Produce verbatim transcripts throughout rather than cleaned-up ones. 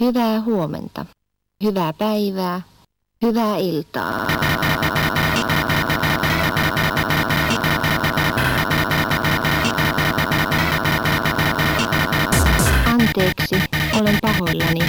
Hyvää huomenta. Hyvää päivää. Hyvää iltaa. Anteeksi, olen pahoillani.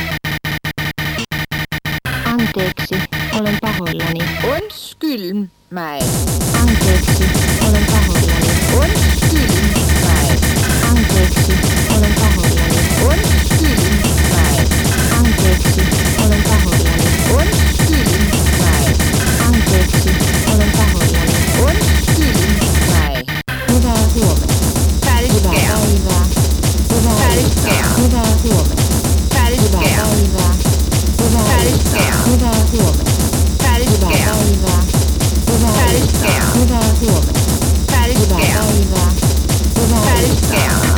Anteeksi, olen pahoillani. Undskyld mig. Anteeksi, olen pahoillani. Undskyld mig. Anteeksi, olen pahoillani. Undskyld mig. Anteeksi, olen pahoillani. Undskyld mig. Anteeksi, olen pahoillani. Undskyld mig. Hyvää huomenta. Hyvää Färgskær. päivää. Hyvää iltaa. Hyvää huomenta. Hyvää Färgskær. päivää. Hyvää Färgskær. iltaa. Hyvää huomenta. Hyvää Färgskær. päivää. Hyvää Färgskær. iltaa. Hyvää huomenta. Hyvää Färgskær. päivää. Hyvää Färgskær. iltaa.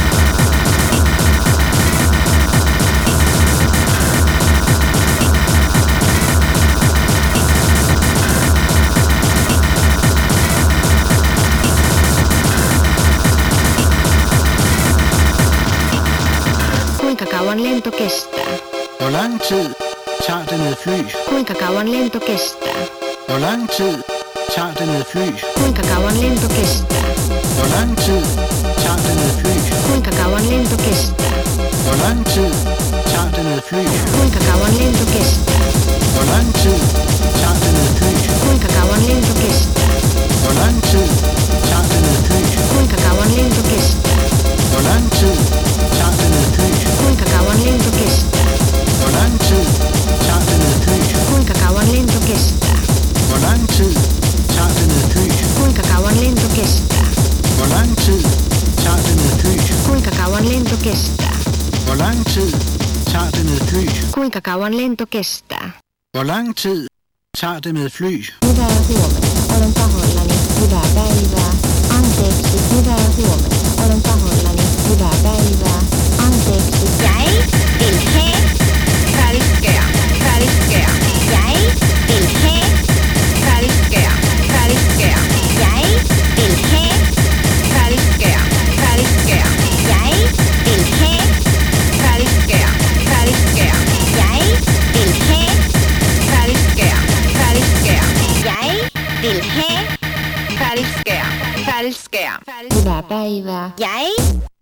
Kuinka kauan lento kestää? Hvor lang tid tager det med fly? Kuinka kauan lento kestää? Hvor lang tid tager det med fly? Kuinka kauan lento kestää? Hvor lang tid tager det med fly? Kuinka kauan lento kestää? Hvor lang tid tager det med fly? Kuinka kauan lento kestää? Hvor lang tid tager det med fly? Kuinka kauan lento kestää? Hvor lang tid tager det med fly? Kuinka kauan lento kestää? Hvor lang tid tager det med fly? Kuinka kauan lento kestää? Hvor lang tid tager det med fly? Kuinka kauan lento kestää? Hvor lang tid tager det med fly? Kuinka kauan lento kestää? Hvor lang tid tager det med fly? Kuinka kauan lento kestää? Hvor lang tid tager det med fly? Kuinka kauan lento kestää? Hvor lang tid tager det med fly? Hyvää huomenta. Olen pahoillani. Hyvää päivää. Anteeksi. Hyvää huomenta. Olen pahoillani. Hyvää päivää. Anteeksi. Jeg vil have Färgskær. Färgskær. Jeg vil have Färgskær. Färgskær. Jeg vil have Färgskær. Färgskær. Jeg vil have Färgskær. Färgskær. Jeg vil have Färgskær. Färgskær. Jeg vil have Färgskær. Färgskær. Hyvää päivää. Jeg